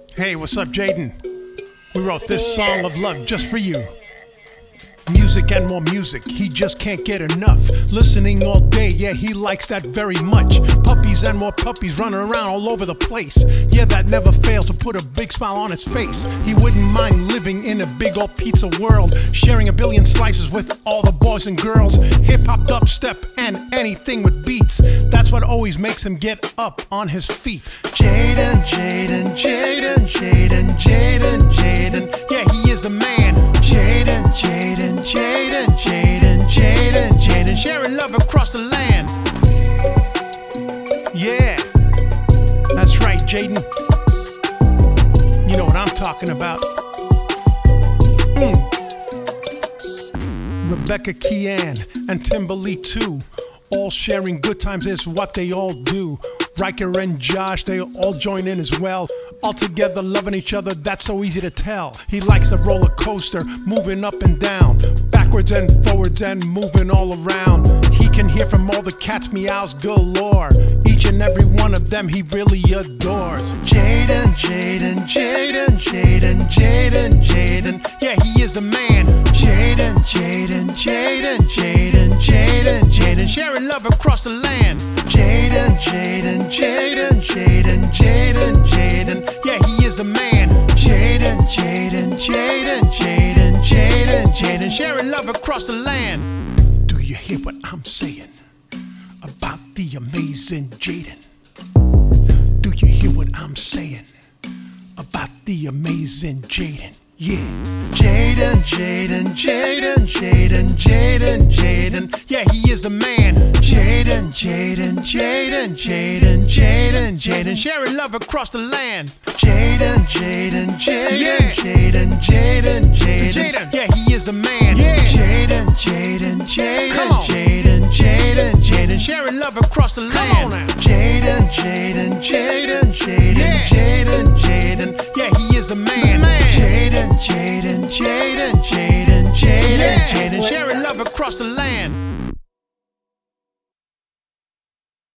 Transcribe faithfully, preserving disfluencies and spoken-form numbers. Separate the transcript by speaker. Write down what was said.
Speaker 1: Hey, what's up, Jaden? We wrote this song of love just for you. Music and more music, he just can't get enough. Listening all day, yeah, he likes that very much. Puppies and more puppies running around all over the place. Yeah, that never fails to put a big smile on his face. He wouldn't mind living in a big old pizza world, sharing a billion slices with all the boys and girls. Hip-hop, dubstep, and anything with beats. That's what always makes him get up on his feet. Jaden, Jaden, Jaden, Jaden, Jaden, Jaden. Yeah, he is the man. Jaden, Jaden, Jaden, Jaden, Jaden, Jaden, sharing love across the land. Yeah, that's right, Jaden. You know what I'm talking about. Mm. Rebecca Kian and Timberly too, all sharing good times is what they all do. Riker and Josh, they all join in as well. All together loving each other, that's so easy to tell. He likes the roller coaster, moving up and down, backwards and forwards and moving all around. He can hear from all the cats meows galore. Each and every one of them he really adores. Jaden, Jaden, Jaden, Jaden, Jaden, Jaden. Yeah, he is the man. Jaden, Jaden, Jaden, Jaden, Jaden, Jaden, sharing love across the land. Jaden, Jaden, Jaden, Jaden, Jaden, Jaden. Yeah, he is the man. Jaden, Jaden, Jaden, Jaden, Jaden, Jaden, sharing love across the land. Do you hear what I'm saying about the amazing Jaden? Do you hear what I'm saying about the amazing Jaden? Yeah. Jaden, Jaden, Jaden, Jaden, Jaden, Jaden. Yeah, he is the man. Jaden, Jaden, Jaden, Jaden, Jaden, Jaden, sharing love across the land. Jaden, Jaden, Jaden, yeah. Jaden, Jaden, Jaden, Jaden. Yeah, he is the man. Yeah. Jaden, Jaden, Jaden, Come on. Jaden, Jaden, Jaden, sharing love across the land. Come on now. Jaden, Jaden, Jaden, Jaden, yeah. Jaden, Jaden. Yeah, he is the man. man. Jaden, Jaden, Jaden, Jaden, Jaden, yeah. Jaden, sharing love across the land.